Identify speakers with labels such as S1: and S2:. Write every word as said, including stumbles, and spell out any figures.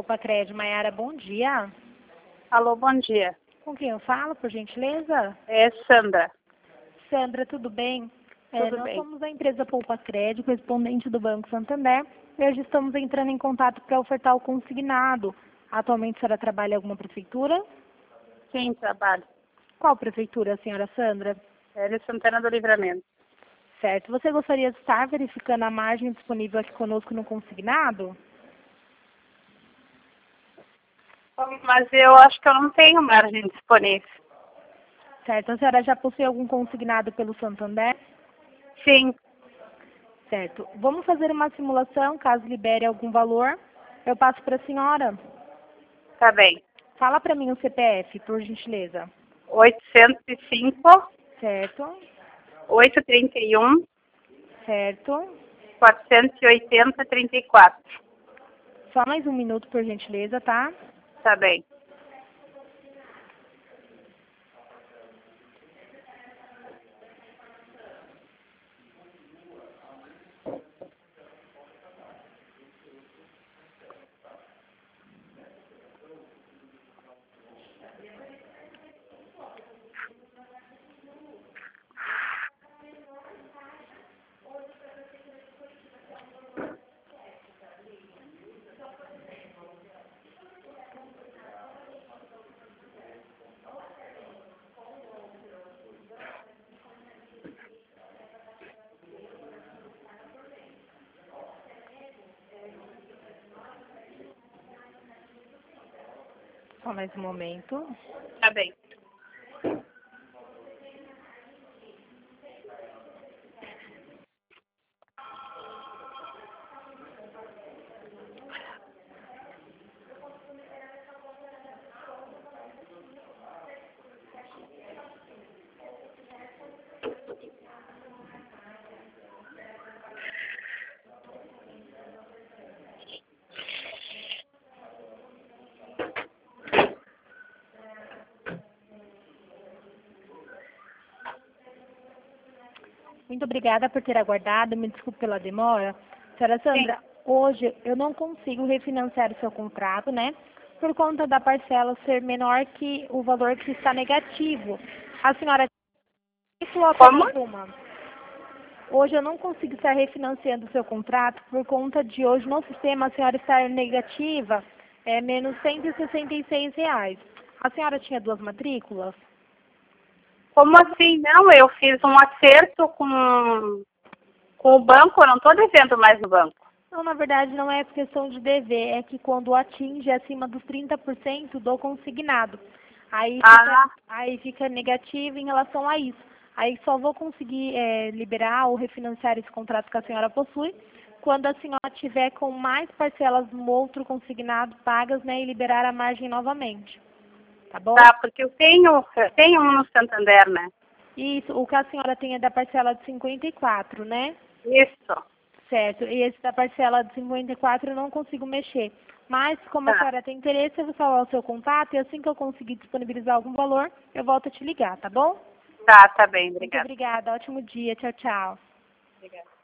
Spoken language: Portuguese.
S1: Poupa Crédito, Maiara, bom dia.
S2: Alô, bom dia.
S1: Com quem eu falo, por gentileza?
S2: É Sandra.
S1: Sandra, tudo bem? É,
S2: Tudo
S1: nós
S2: bem.
S1: somos a empresa Poupa Crédito, correspondente do Banco Santander, e hoje estamos entrando em contato para ofertar o consignado. Atualmente a senhora trabalha em alguma prefeitura?
S2: Sim, trabalho.
S1: Qual prefeitura, senhora Sandra?
S2: É de Santana do Livramento.
S1: Certo. Você gostaria de estar verificando a margem disponível aqui conosco no consignado?
S2: Mas eu acho que eu não tenho margem disponível.
S1: Certo. A senhora já possui algum consignado pelo Santander?
S2: Sim,
S1: Certo. Vamos fazer uma simulação, caso libere algum valor. Eu passo para a senhora.
S2: tá bem.
S1: Fala para mim o C P F, por gentileza.
S2: oitocentos e cinco,
S1: Certo.
S2: oitocentos e trinta e um,
S1: Certo.
S2: quatrocentos e oitenta, trinta e quatro.
S1: Só mais um minuto, por gentileza, tá?
S2: Tá bem.
S1: Só mais um momento.
S2: Tá bem.
S1: Muito obrigada por ter aguardado. Me desculpe pela demora. Senhora Sandra, hoje eu não consigo refinanciar o seu contrato, né? Por conta da parcela ser menor que o valor que está negativo. A senhora falou
S2: Como?
S1: apenas uma. Hoje eu não consigo estar refinanciando o seu contrato por conta de hoje no sistema a senhora estar negativa é menos cento e sessenta e seis reais. A senhora tinha duas matrículas?
S2: Como assim? Não, eu fiz um acerto com, com o banco, eu não estou devendo mais no banco.
S1: Não, na verdade não é questão de dever, é que quando atinge acima dos trinta por cento do consignado, aí fica,
S2: Ah,
S1: aí fica negativo em relação a isso. Aí só vou conseguir é, liberar ou refinanciar esse contrato que a senhora possui quando a senhora tiver com mais parcelas no outro consignado pagas, né, e liberar a margem novamente. Tá bom?
S2: tá, porque eu tenho, eu tenho um no Santander, né?
S1: Isso, o que a senhora tem é da parcela de cinquenta e quatro, né?
S2: Isso.
S1: Certo, e esse da parcela de cinquenta e quatro eu não consigo mexer. Mas, como a
S2: Tá,
S1: senhora tem interesse, eu vou falar o seu contato e assim que eu conseguir disponibilizar algum valor, eu volto a te ligar, tá bom?
S2: tá, tá bem,
S1: Muito
S2: obrigada.
S1: obrigada, ótimo dia, tchau, tchau.
S2: Obrigada.